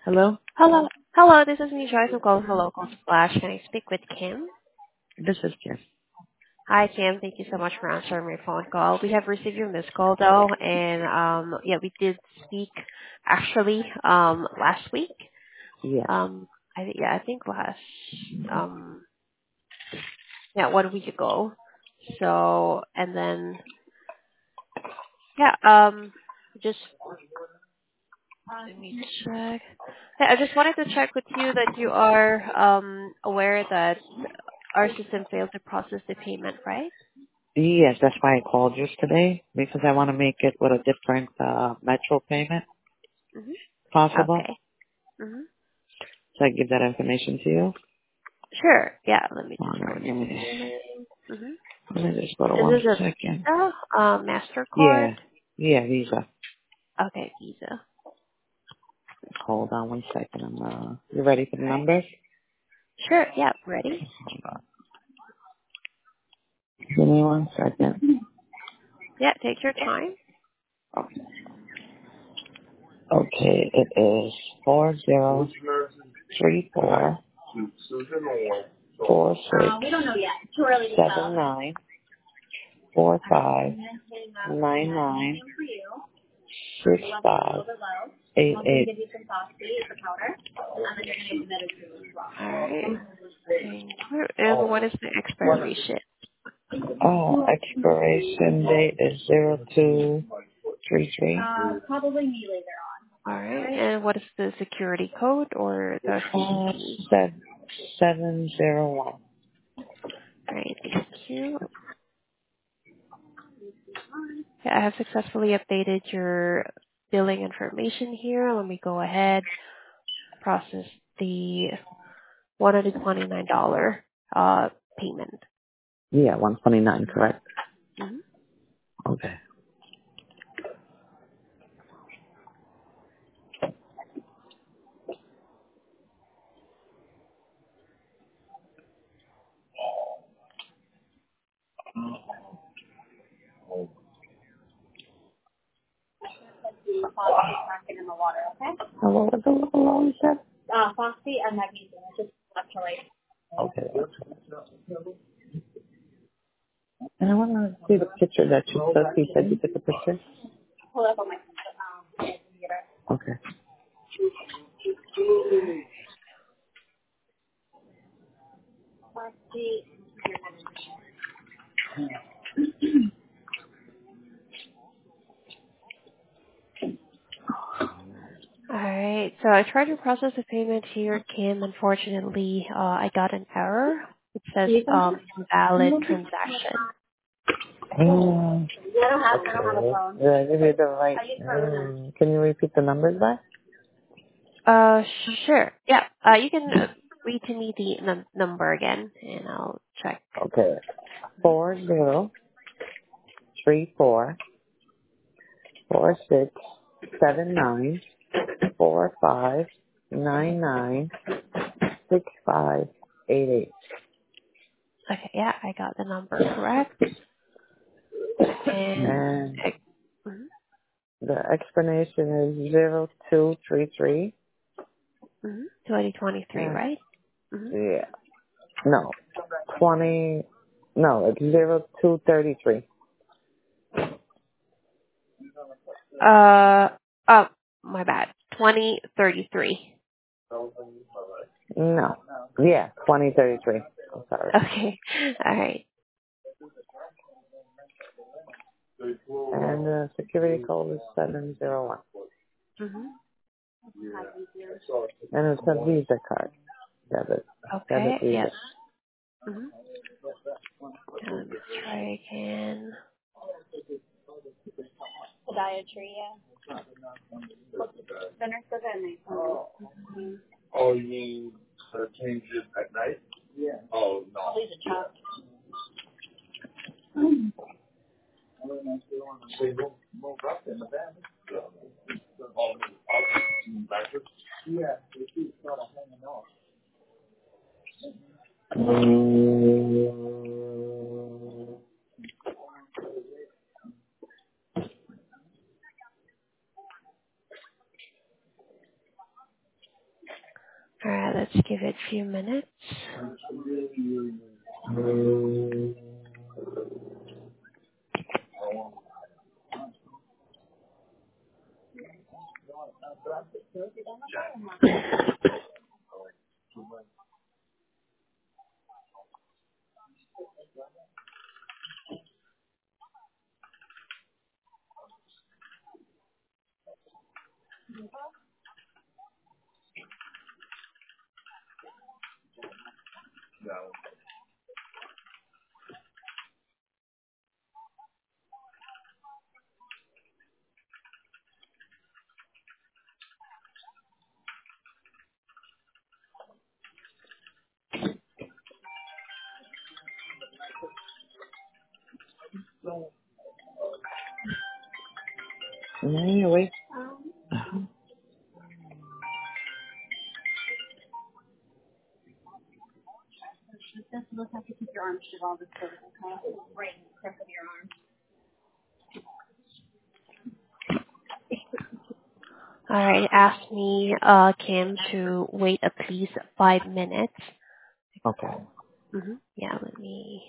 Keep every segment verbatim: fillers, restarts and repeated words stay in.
Hello? Hello. Hello, this is me, Joyce. I'm calling for Local Splash. Can I speak with Kim? This is Kim. Hi, Kim. Thank you so much for answering my phone call. We have received your missed call, though, and um, yeah, we did speak actually um last week. Yes. Um, I thi- yeah, I think last um yeah one week ago. So and then yeah um just let me check. Yeah, I just wanted to check with you that you are um aware that our system failed to process the payment, right? Yes, that's why I called you today, because I want to make it with a different uh, metro payment Mm-hmm. possible. Okay. Mm-hmm. So I give that information to you. Sure. Yeah. Let me Hold just go on, into let the me, billing. Mm-hmm. let me just go to Is one this a second. Visa, uh, Mastercard? Yeah. Yeah, Visa. Okay, Visa. Hold on one second. I'm, uh, you ready for the All right. numbers? Sure. Yeah. Ready? Hold on. Give me one second. Yeah. Take your time. Okay. Okay, it is four zero three four four six seven nine four five nine nine six five eight eight. All right. Thank you. And what is the expiration? Oh, expiration date is zero two three three. All right. And what is the security code or the C V Uh, V? seven seven zero one. All right. Thank you. Yeah, I have successfully updated your billing information here. Let me go ahead, process the one hundred twenty-nine dollars uh, payment. Yeah, one twenty nine, correct? Mhm. Okay. And what was the little low you said? Okay. And I want to see the picture that you took. You said you took a picture? Okay. All right. So I tried to process the payment here, Kim. Unfortunately, uh, I got an error. It says um, invalid transaction. Mm, okay. Yeah, I give you the right. Mm, can you repeat the numbers back? Uh, sure. Yeah. Uh, you can uh, read to me the num- number again, and I'll check. Okay. Four zero three four four six seven nine four five nine nine six five eight eight. Okay. Yeah, I got the number correct. And And uh, mhm, the explanation is zero two three three. mhm, twenty twenty-three, And right? Mm-hmm. yeah, no, twenty. No, it's zero two thirty three. Uh, oh, my bad. twenty thirty-three. No, yeah, twenty thirty three. I'm sorry. Okay. All right. And the security code is seven zero one. Mm-hmm. And it's a Visa card. Debit. Debit Okay. Visa. Yep. Mm-hmm. Now let me try again. Mm-hmm. Mm. Yeah, let's give it a few minutes. No, you wait. All right, it asked me, uh, Kim, to wait at least five minutes. Okay. Mm-hmm. Yeah, let me.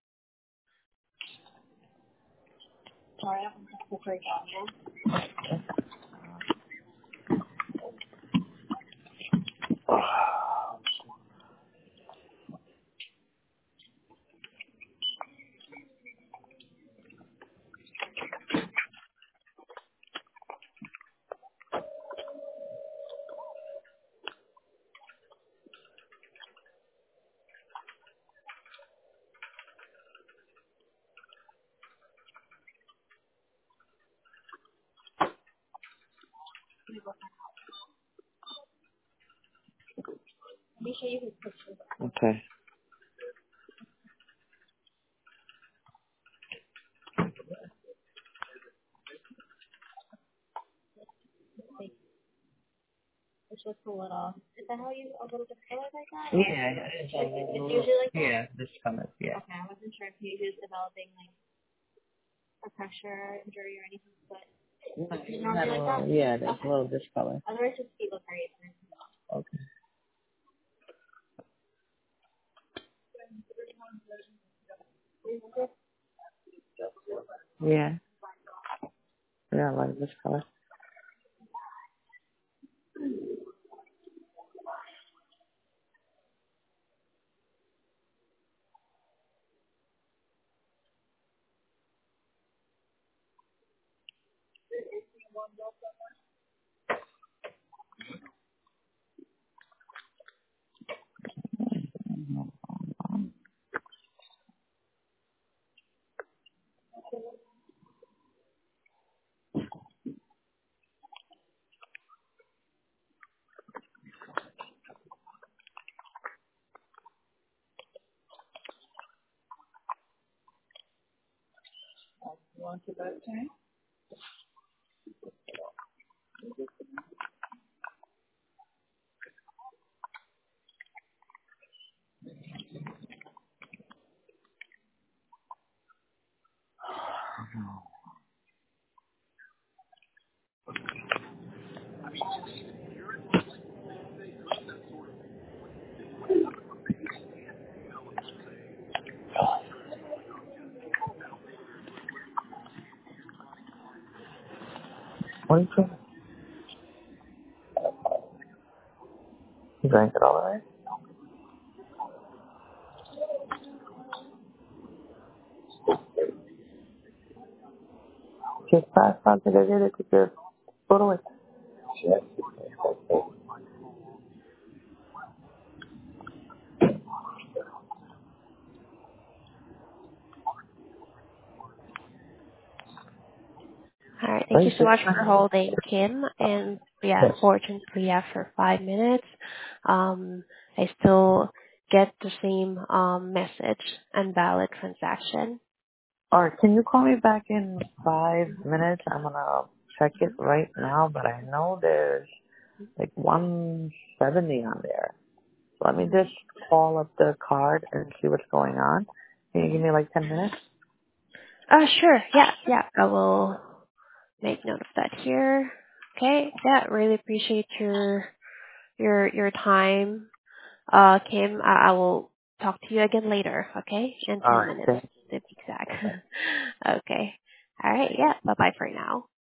Okay. Yeah, yeah. It's, it's usually like that? Yeah, this color, yeah. Okay, I wasn't sure if you was developing like a pressure injury or anything, but no, it's normally like that? Yeah, that's okay. A little discolor. Otherwise, just keep looking right. Okay. Yeah. Yeah, I like this color. Want to vote, Terry? What do you think? You drank it all right? Just pass on to the other to the photo with. All right, thank you so much for holding, Kim. And yeah, Yes. unfortunately, after five minutes, um, I still get the same um message, invalid transaction. All right, can you call me back in five minutes? I'm gonna check it right now, but I know there's like one seventy on there. So let me just call up the card and see what's going on. Can you give me like ten minutes? Uh, sure. Yeah, yeah. I will make note of that here. Okay. Yeah, really appreciate your your your time Uh, Kim, I, I will talk to you again later, okay? In All ten right. minutes Thank to be exact. you. Okay. All right. Yeah. Bye-bye for now.